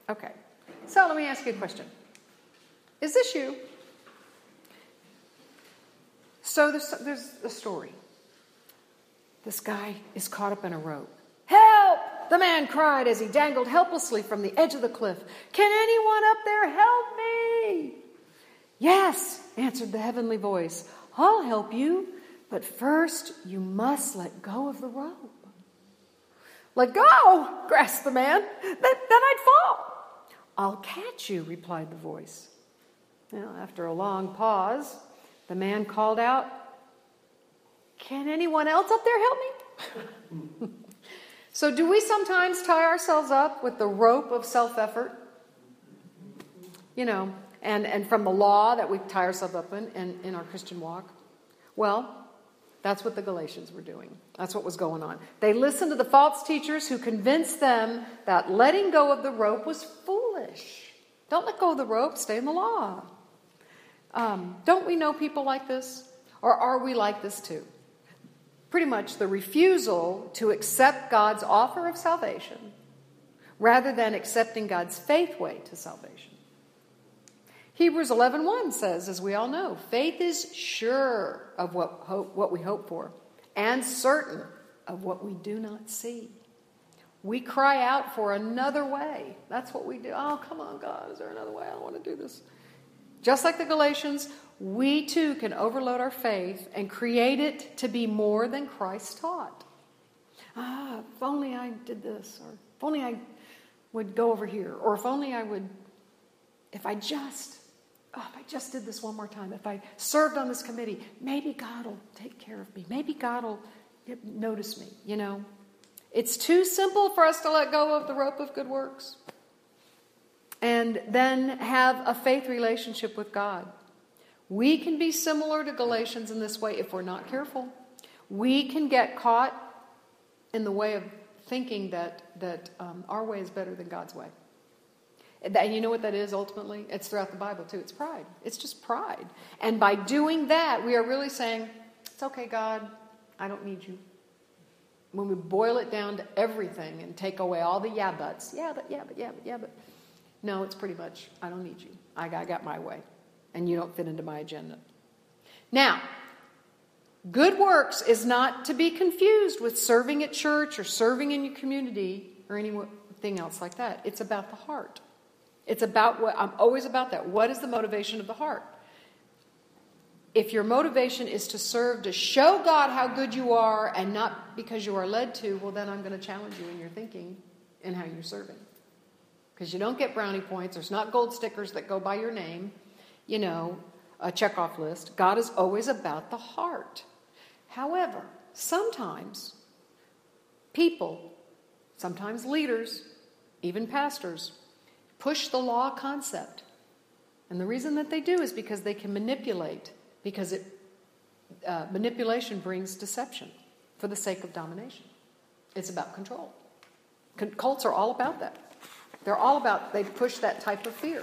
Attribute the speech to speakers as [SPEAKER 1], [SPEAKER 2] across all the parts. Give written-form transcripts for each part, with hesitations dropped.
[SPEAKER 1] Okay. So let me ask you a question. Is this you? So there's a story. This guy is caught up in a rope. Help! The man cried as he dangled helplessly from the edge of the cliff. Can anyone up there help me? Yes, answered the heavenly voice. I'll help you, but first you must let go of the rope. Let go, gasped the man. Then I'd fall. I'll catch you, replied the voice. Now, after a long pause, the man called out, can anyone else up there help me? So do we sometimes tie ourselves up with the rope of self-effort? You know, and from the law that we tie ourselves up in our Christian walk? Well, that's what the Galatians were doing. That's what was going on. They listened to the false teachers who convinced them that letting go of the rope was foolish. Don't let go of the rope, stay in the law. Don't we know people like this? Or are we like this too? Pretty much the refusal to accept God's offer of salvation rather than accepting God's faith way to salvation. Hebrews 11:1 says, as we all know, faith is sure of what we hope for and certain of what we do not see. We cry out for another way. That's what we do. Oh, come on, God, is there another way? I don't want to do this. Just like the Galatians, we too can overload our faith and create it to be more than Christ taught. If only I did this, or if only I would go over here, or if only I would, if I just did this one more time, if I served on this committee, maybe God will take care of me. Maybe God will notice me, you know. It's too simple for us to let go of the rope of good works and then have a faith relationship with God. We can be similar to Galatians in this way if we're not careful. We can get caught in the way of thinking that our way is better than God's way. And you know what that is ultimately? It's throughout the Bible too. It's pride. It's just pride. And by doing that, we are really saying, it's okay, God, I don't need you. When we boil it down to everything and take away all the yeah buts. Yeah, but. No, it's pretty much, I don't need you. I got my way. And you don't fit into my agenda. Now, good works is not to be confused with serving at church or serving in your community or anything else like that. It's about the heart. It's about I'm always about that. What is the motivation of the heart? If your motivation is to serve, to show God how good you are and not because you are led to, well, then I'm going to challenge you in your thinking and how you're serving. Because you don't get brownie points. There's not gold stickers that go by your name, you know, a checkoff list. God is always about the heart. However, sometimes people, sometimes leaders, even pastors, push the law concept. And the reason that they do is because they can manipulate, because manipulation brings deception for the sake of domination. It's about control. Cults are all about that. They're all about, they push that type of fear.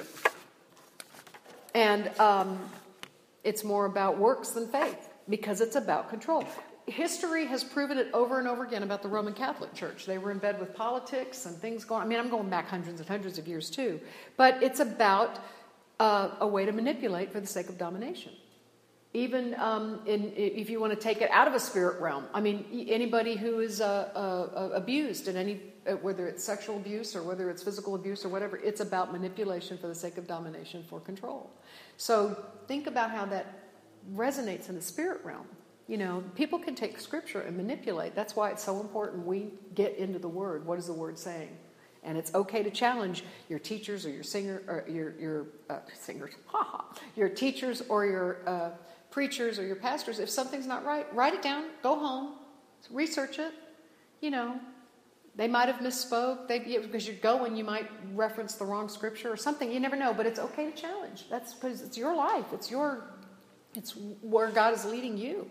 [SPEAKER 1] And it's more about works than faith, because it's about control. History has proven it over and over again about the Roman Catholic Church. They were in bed with politics and things going. I mean, I'm going back hundreds and hundreds of years too. But it's about a way to manipulate for the sake of domination. Even if you want to take it out of a spirit realm. I mean, anybody who is abused, in whether it's sexual abuse or whether it's physical abuse or whatever, it's about manipulation for the sake of domination for control. So think about how that resonates in the spirit realm. You know, people can take Scripture and manipulate. That's why it's so important we get into the Word. What is the Word saying? And it's okay to challenge your teachers or your singer or your singers, your teachers or your preachers or your pastors. If something's not right, write it down. Go home, research it. You know, they might have misspoke. Because you're going, you might reference the wrong Scripture or something. You never know, but it's okay to challenge. That's because it's your life. It's where God is leading you.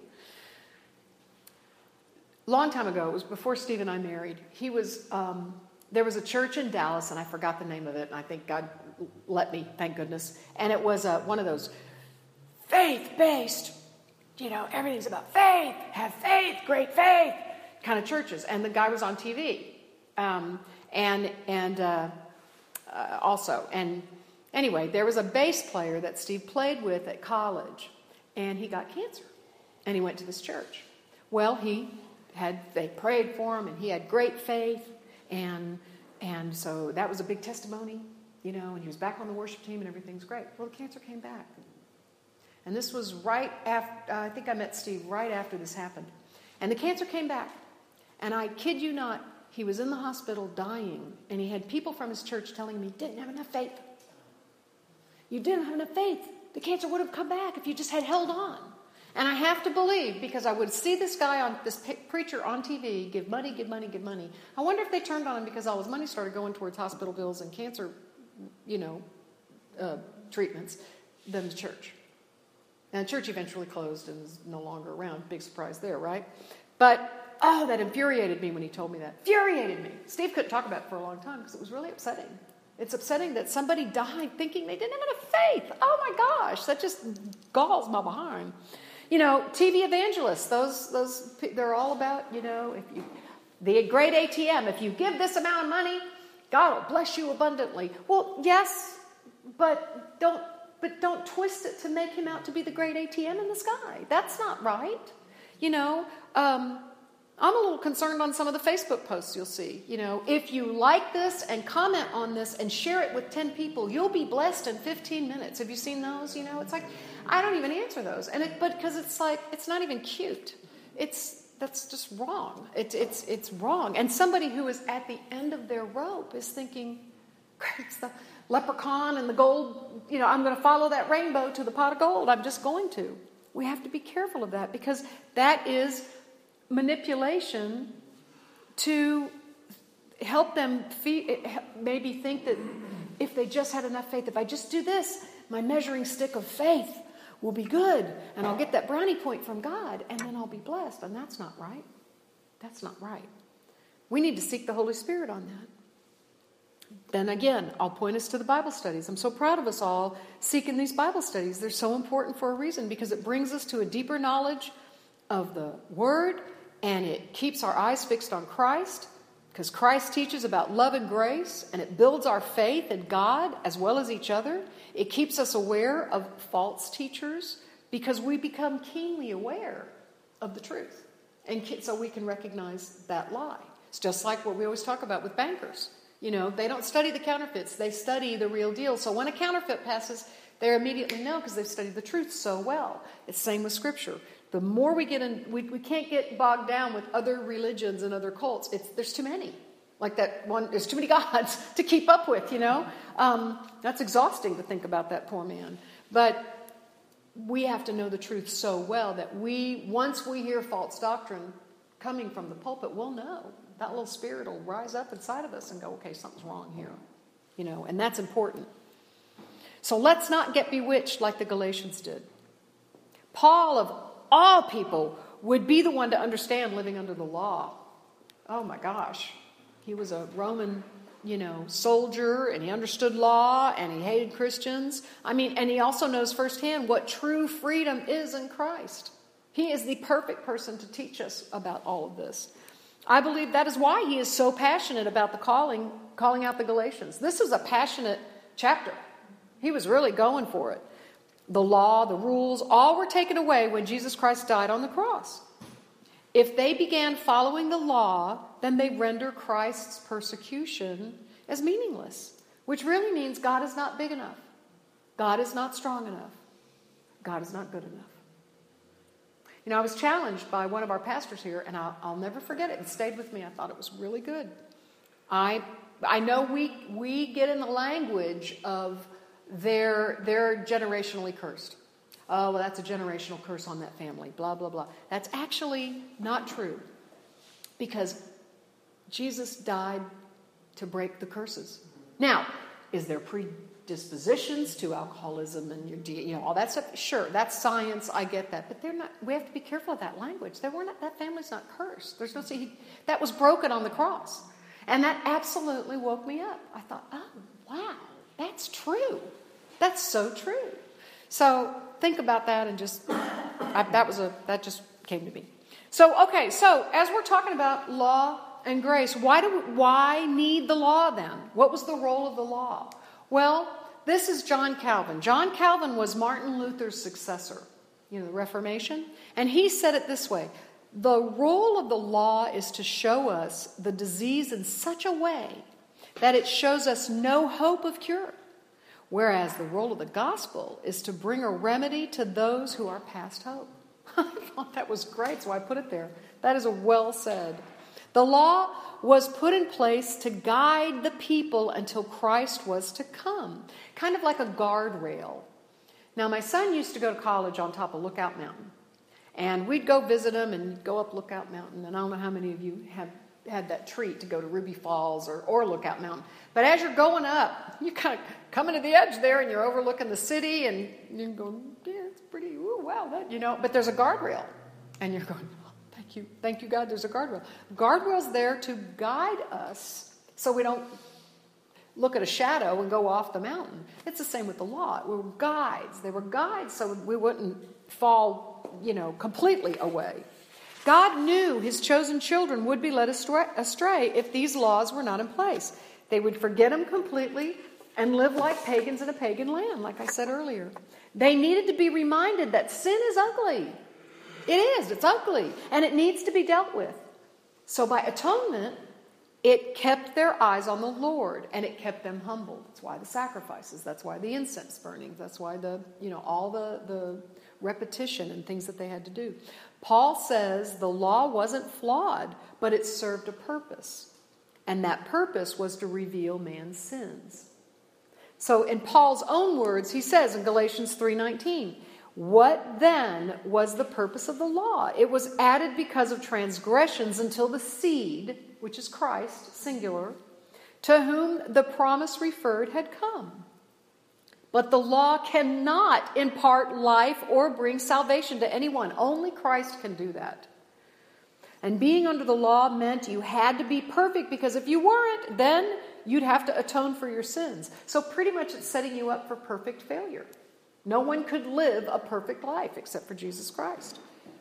[SPEAKER 1] Long time ago, it was before Steve and I married. There was a church in Dallas, and I forgot the name of it, and I think God let me, thank goodness. And it was one of those faith-based, you know, everything's about faith, have faith, great faith kind of churches. And the guy was on TV. also. And anyway, there was a bass player that Steve played with at college, and he got cancer. And he went to this church. Well, they prayed for him, and he had great faith, and so that was a big testimony, and he was back on the worship team, and everything's great. Well, the cancer came back. And this was right after, I think I met Steve right after this happened. And the cancer came back. And I kid you not, he was in the hospital dying, and he had people from his church telling him he didn't have enough faith. You didn't have enough faith. The cancer would have come back if you just had held on. And I have to believe, because I would see this preacher on TV give money. I wonder if they turned on him because all his money started going towards hospital bills and cancer, treatments, than the church. And the church eventually closed and is no longer around. Big surprise there, right? But, that infuriated me when he told me that. Infuriated me. Steve couldn't talk about it for a long time because it was really upsetting. It's upsetting that somebody died thinking they didn't have enough faith. Oh my gosh, that just galls my behind. TV evangelists, those they're all about, the great ATM. If you give this amount of money, God will bless you abundantly. Well, yes, but don't twist it to make him out to be the great ATM in the sky. That's not right. I'm a little concerned on some of the Facebook posts you'll see. If you like this and comment on this and share it with 10 people, you'll be blessed in 15 minutes. Have you seen those? It's like, I don't even answer those. But because it's like, it's not even cute. That's just wrong. It's wrong. And somebody who is at the end of their rope is thinking, it's the leprechaun and the gold, I'm going to follow that rainbow to the pot of gold. I'm just going to. We have to be careful of that because that is manipulation to help them maybe think that if they just had enough faith, if I just do this, my measuring stick of faith will be good and I'll get that brownie point from God and then I'll be blessed. And that's not right. That's not right. We need to seek the Holy Spirit on that. Then again, I'll point us to the Bible studies. I'm so proud of us all seeking these Bible studies. They're so important for a reason because it brings us to a deeper knowledge of the Word, and it keeps our eyes fixed on Christ because Christ teaches about love and grace, and it builds our faith in God as well as each other. It keeps us aware of false teachers because we become keenly aware of the truth, and so we can recognize that lie. It's just like what we always talk about with bankers. They don't study the counterfeits. They study the real deal. So when a counterfeit passes, they immediately know because they've studied the truth so well. It's the same with Scripture. The more we get in, we can't get bogged down with other religions and other cults. There's too many. Like that one, there's too many gods to keep up with, That's exhausting to think about that poor man. But we have to know the truth so well that once we hear false doctrine coming from the pulpit, we'll know. That little spirit will rise up inside of us and go, okay, something's wrong here. And that's important. So let's not get bewitched like the Galatians did. Paul, of all people, would be the one to understand living under the law. Oh my gosh. He was a Roman, soldier, and he understood law, and he hated Christians. And he also knows firsthand what true freedom is in Christ. He is the perfect person to teach us about all of this. I believe that is why he is so passionate about the calling out the Galatians. This is a passionate chapter. He was really going for it. The law, the rules, all were taken away when Jesus Christ died on the cross. If they began following the law, then they render Christ's persecution as meaningless, which really means God is not big enough. God is not strong enough. God is not good enough. I was challenged by one of our pastors here, and I'll never forget it. It stayed with me. I thought it was really good. I know we get in the language of they're generationally cursed. Oh, well, that's a generational curse on that family, blah, blah, blah. That's actually not true because Jesus died to break the curses. Now, is there predispositions to alcoholism and all that stuff? Sure, that's science. I get that, but they're not. We have to be careful of that language. That family's not cursed. There's no that was broken on the cross, and that absolutely woke me up. I thought, oh wow, that's true. That's so true. So think about that and that just came to me. So as we're talking about law and grace. Why need the law then? What was the role of the law? Well, this is John Calvin. John Calvin was Martin Luther's successor, the Reformation. And he said it this way: the role of the law is to show us the disease in such a way that it shows us no hope of cure, whereas the role of the gospel is to bring a remedy to those who are past hope. I thought that was great, so I put it there. That is a well said. The law was put in place to guide the people until Christ was to come, kind of like a guardrail. Now, my son used to go to college on top of Lookout Mountain, and we'd go visit him and go up Lookout Mountain, and I don't know how many of you have had that treat to go to Ruby Falls or Lookout Mountain. But as you're going up, you kind of coming to the edge there, and you're overlooking the city, and you're going, yeah, it's pretty, ooh, wow, that, but there's a guardrail, and you're going, oh, thank you, God, there's a guardrail. Guardrail's there to guide us so we don't look at a shadow and go off the mountain. It's the same with the law. They were guides so we wouldn't fall, completely away. God knew his chosen children would be led astray if these laws were not in place. They would forget him completely and live like pagans in a pagan land, like I said earlier. They needed to be reminded that sin is ugly. It's ugly, and it needs to be dealt with. So by atonement, it kept their eyes on the Lord, and it kept them humble. That's why the sacrifices, that's why the incense burning, that's why all the repetition and things that they had to do. Paul says the law wasn't flawed, but it served a purpose. And that purpose was to reveal man's sins. So in Paul's own words, he says in Galatians 3:19, what then was the purpose of the law? It was added because of transgressions until the seed, which is Christ, singular, to whom the promise referred had come. But the law cannot impart life or bring salvation to anyone. Only Christ can do that. And being under the law meant you had to be perfect, because if you weren't, then you'd have to atone for your sins. So pretty much it's setting you up for perfect failure. No one could live a perfect life except for Jesus Christ.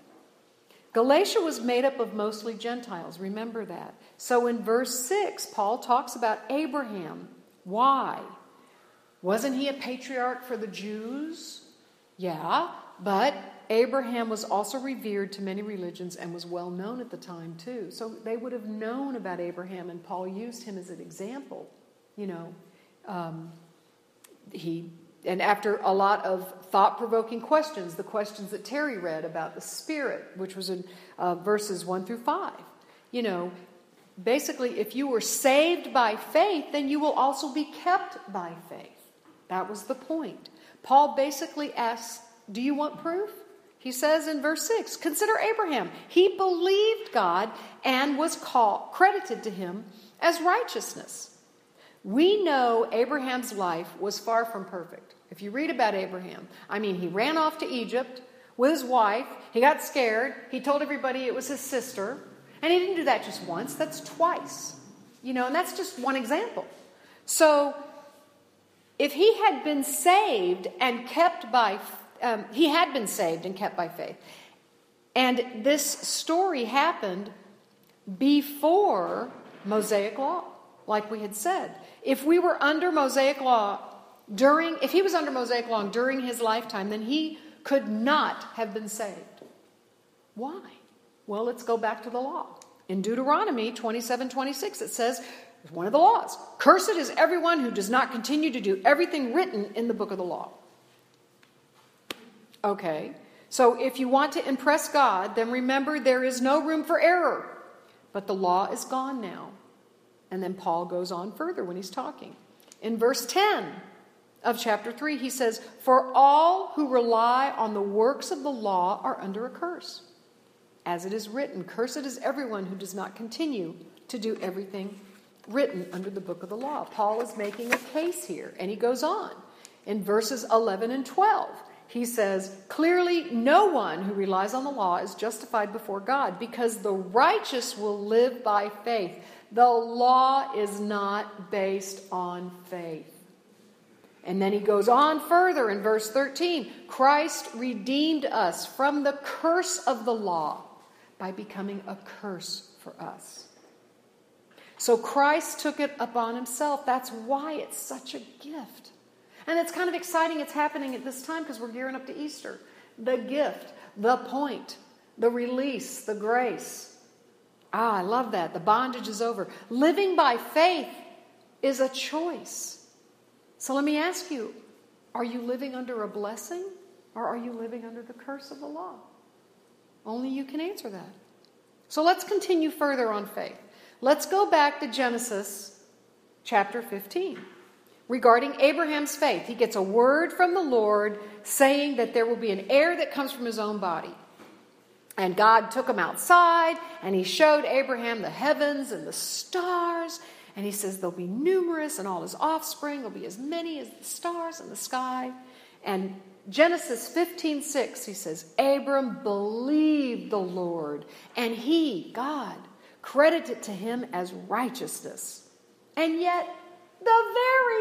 [SPEAKER 1] Galatia was made up of mostly Gentiles. Remember that. So in verse 6, Paul talks about Abraham. Why? Wasn't he a patriarch for the Jews? Yeah, but Abraham was also revered to many religions and was well known at the time too. So they would have known about Abraham, and Paul used him as an example. And after a lot of thought-provoking questions, the questions that Terry read about the Spirit, which was in verses 1 through 5, basically if you were saved by faith, then you will also be kept by faith. That was the point. Paul basically asks, do you want proof? He says in verse 6, consider Abraham. He believed God and was credited to him as righteousness. We know Abraham's life was far from perfect. If you read about Abraham, he ran off to Egypt with his wife. He got scared. He told everybody it was his sister. And he didn't do that just once. That's twice. And that's just one example. So if he had been saved and kept by faith. And this story happened before Mosaic law, like we had said. If he was under Mosaic law during his lifetime, then he could not have been saved. Why? Well, let's go back to the law. In Deuteronomy 27:26, it says, one of the laws, cursed is everyone who does not continue to do everything written in the book of the law. Okay, so if you want to impress God, then remember there is no room for error. But the law is gone now. And then Paul goes on further when he's talking. In verse 10 of chapter 3, he says, for all who rely on the works of the law are under a curse. As it is written, cursed is everyone who does not continue to do everything written under the book of the law. Paul is making a case here, and he goes on. In verses 11 and 12, he says, clearly no one who relies on the law is justified before God, because the righteous will live by faith. The law is not based on faith. And then he goes on further in verse 13. Christ redeemed us from the curse of the law by becoming a curse for us. So Christ took it upon himself. That's why it's such a gift. And it's kind of exciting it's happening at this time because we're gearing up to Easter. The gift, the point, the release, the grace. I love that. The bondage is over. Living by faith is a choice. So let me ask you, are you living under a blessing or are you living under the curse of the law? Only you can answer that. So let's continue further on faith. Let's go back to Genesis chapter 15. Regarding Abraham's faith, he gets a word from the Lord saying that there will be an heir that comes from his own body. And God took him outside and he showed Abraham the heavens and the stars. And he says they'll be numerous and all his offspring will be as many as the stars in the sky. And Genesis 15:6, he says, Abram believed the Lord and he, God, credited to him as righteousness. And yet, the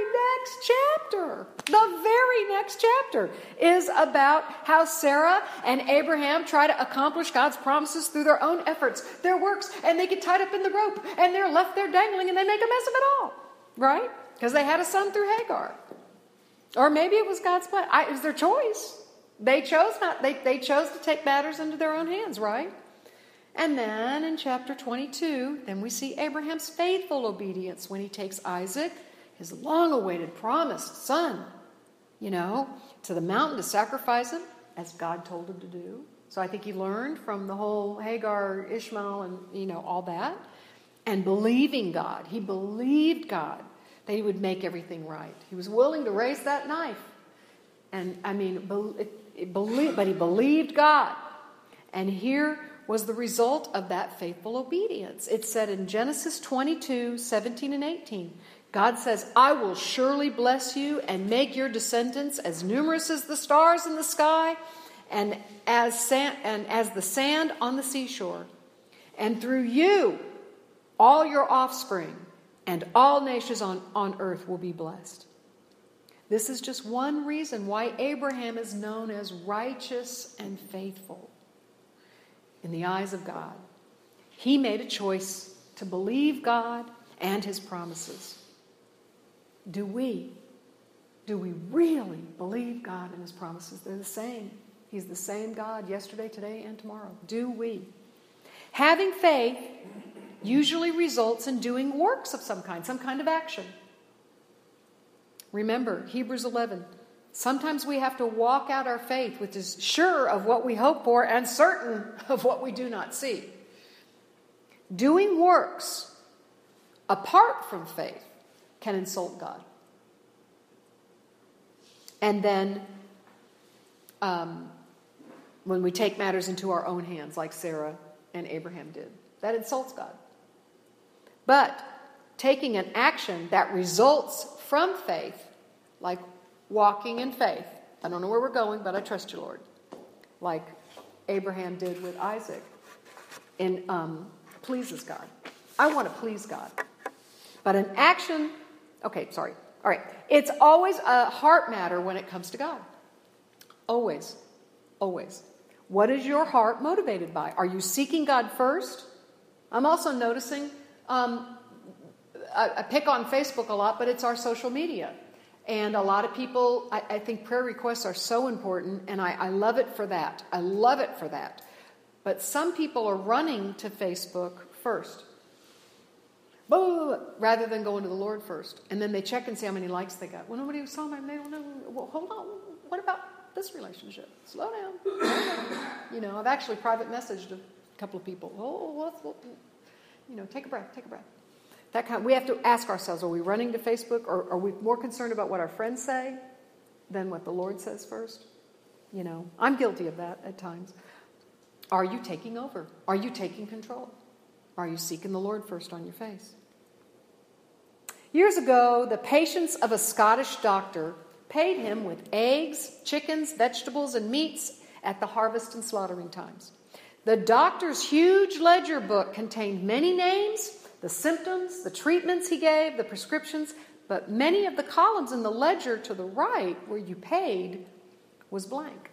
[SPEAKER 1] very next chapter is about how Sarah and Abraham try to accomplish God's promises through their own efforts, their works, and they get tied up in the rope, and they're left there dangling, and they make a mess of it all, right? Because they had a son through Hagar. Or maybe it was God's plan. It was their choice. They chose to take matters into their own hands, right? And then in chapter 22, then we see Abraham's faithful obedience when he takes Isaac, his long-awaited promised son, to the mountain to sacrifice him, as God told him to do. So I think he learned from the whole Hagar, Ishmael, and, all that. And believing God. He believed God that he would make everything right. He was willing to raise that knife. And, but he believed God. And here was the result of that faithful obedience. It said in Genesis 22:17 and 18, God says, I will surely bless you and make your descendants as numerous as the stars in the sky and as the sand on the seashore. And through you, all your offspring and all nations on earth will be blessed. This is just one reason why Abraham is known as righteous and faithful in the eyes of God. He made a choice to believe God and his promises. Do we really believe God and his promises? They're the same. He's the same God yesterday, today, and tomorrow. Do we? Having faith usually results in doing works of some kind of action. Remember, Hebrews 11. Sometimes we have to walk out our faith, which is sure of what we hope for and certain of what we do not see. Doing works apart from faith can insult God. And then when we take matters into our own hands, like Sarah and Abraham did, that insults God. But taking an action that results from faith, like walking in faith, I don't know where we're going, but I trust you, Lord, like Abraham did with Isaac, pleases God. I want to please God. But an action, all right. It's always a heart matter when it comes to God. Always. Always. What is your heart motivated by? Are you seeking God first? I'm also noticing, I pick on Facebook a lot, but it's our social media. And a lot of people, I think prayer requests are so important, and I love it for that. I love it for that. But some people are running to Facebook first, rather than going to the Lord first. And then they check and see how many likes they got. Well, nobody saw them. They don't know. Well, hold on. What about this relationship? Slow down. I've actually private messaged a couple of people. Take a breath. We have to ask ourselves, are we running to Facebook, or are we more concerned about what our friends say than what the Lord says first? I'm guilty of that at times. Are you taking over? Are you taking control? Are you seeking the Lord first on your face? Years ago, the patients of a Scottish doctor paid him with eggs, chickens, vegetables, and meats at the harvest and slaughtering times. The doctor's huge ledger book contained many names, the symptoms, the treatments he gave, the prescriptions, but many of the columns in the ledger to the right, where you paid, was blank.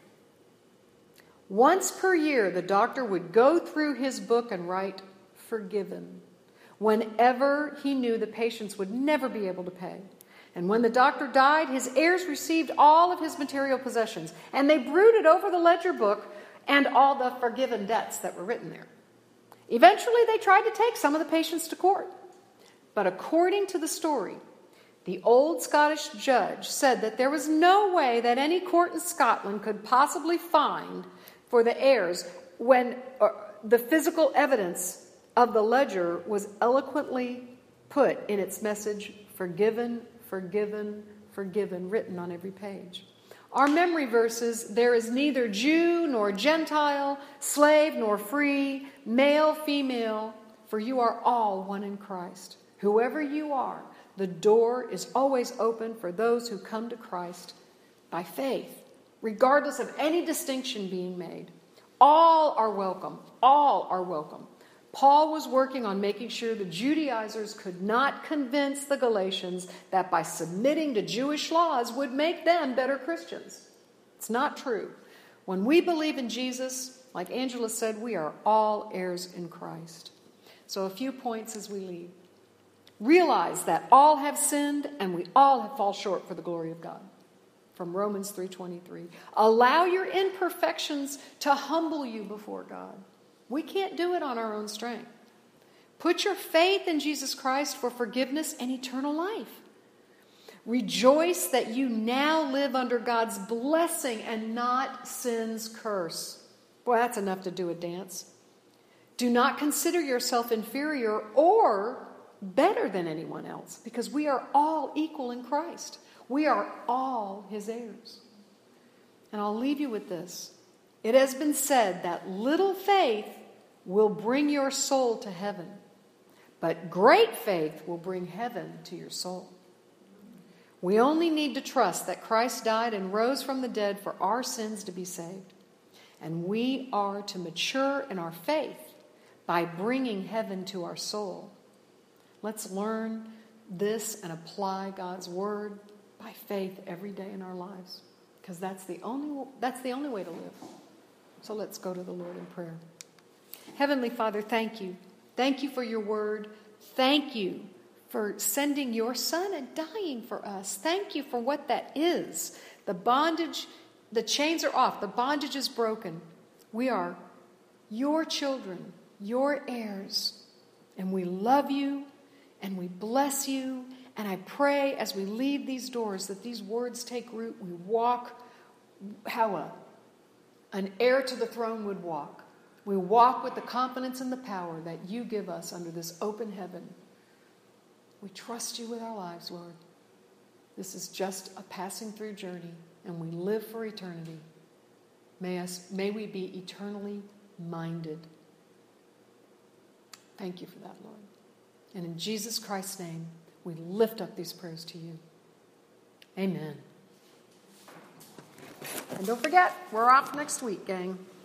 [SPEAKER 1] Once per year, the doctor would go through his book and write, "Forgiven," whenever he knew the patients would never be able to pay. And when the doctor died, his heirs received all of his material possessions, and they brooded over the ledger book and all the forgiven debts that were written there. Eventually, they tried to take some of the patients to court. But according to the story, the old Scottish judge said that there was no way that any court in Scotland could possibly find for the heirs when the physical evidence of the ledger was eloquently put in its message, forgiven, forgiven, forgiven, written on every page. Our memory verses, there is neither Jew nor Gentile, slave nor free, male, female, for you are all one in Christ. Whoever you are, the door is always open for those who come to Christ by faith, regardless of any distinction being made. All are welcome. All are welcome. Paul was working on making sure the Judaizers could not convince the Galatians that by submitting to Jewish laws would make them better Christians. It's not true. When we believe in Jesus, like Angela said, we are all heirs in Christ. So a few points as we leave. Realize that all have sinned and we all have fall short for the glory of God. From Romans 3:23. Allow your imperfections to humble you before God. We can't do it on our own strength. Put your faith in Jesus Christ for forgiveness and eternal life. Rejoice that you now live under God's blessing and not sin's curse. Boy, that's enough to do a dance. Do not consider yourself inferior or better than anyone else, because we are all equal in Christ. We are all his heirs. And I'll leave you with this. It has been said that little faith will bring your soul to heaven, but great faith will bring heaven to your soul. We only need to trust that Christ died and rose from the dead for our sins to be saved. And we are to mature in our faith by bringing heaven to our soul. Let's learn this and apply God's word by faith every day in our lives, because that's the only way to live. So let's go to the Lord in prayer. Heavenly Father, thank you. Thank you for your word. Thank you for sending your Son and dying for us. Thank you for what that is. The bondage, the chains are off. The bondage is broken. We are your children, your heirs. And we love you and we bless you. And I pray as we leave these doors that these words take root. We walk how an heir to the throne would walk. We walk with the confidence and the power that you give us under this open heaven. We trust you with our lives, Lord. This is just a passing through journey, and we live for eternity. May we be eternally minded. Thank you for that, Lord. And in Jesus Christ's name, we lift up these prayers to you. Amen. And don't forget, we're off next week, gang.